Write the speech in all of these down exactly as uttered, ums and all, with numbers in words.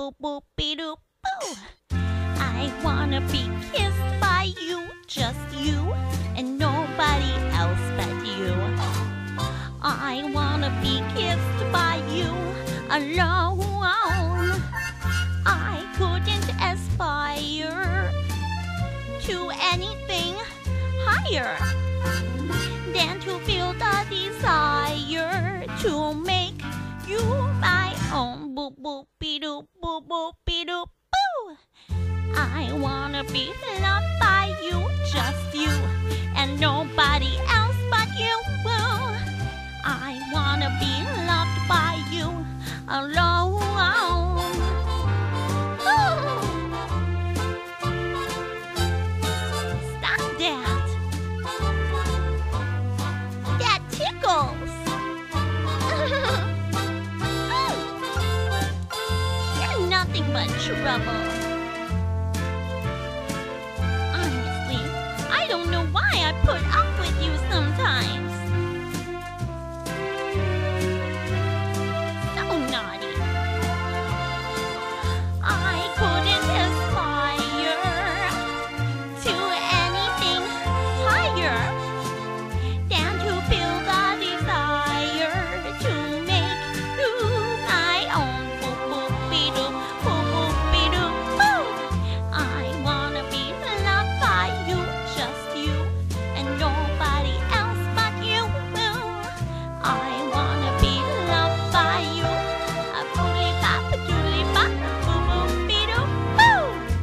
boop boop be doop boo. I wanna be kissed by you, just you, and nobody else but you. I wanna be kissed by you alone. I couldn't aspire to anything higher than to feel the desire to make you my own. Boop boop be doop boop boop be doop boo. I wanna be loved by you, just you, and nobody else but you. I wanna be loved by you alone. Stop that. That tickles. You're nothing but trouble. Honestly, I don't know why I put up with you sometimes. So naughty. I couldn't aspire to anything higher than to feel the desire to make you my own. Boop boop be doop, boop boop be doop boo. I wanna be loved by you, just you, and nobody else but you. I wanna be loved by you. A boodly bop, a doodly bop, boop boop be doop boo.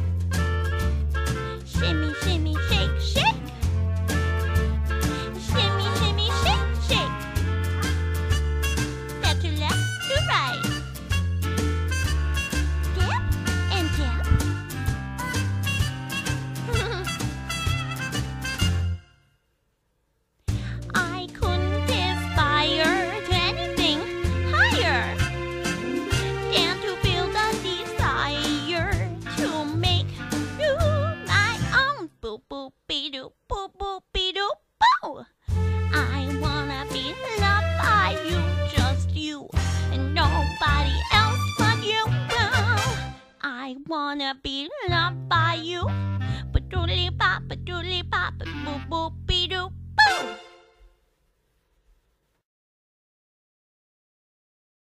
Shimmy, shimmy, shake, shake. Shimmy, shimmy, shake, shake. Step to left, to right. Dip and dip. I couldn't aspire to anything higher than to feel the desire to make you my own. Boop boop be doop, boop boop be doop boo. I wanna be loved by you, just you, and nobody else but you. I wanna be loved by you. Ba doodly bop, ba doodly bop, boop boop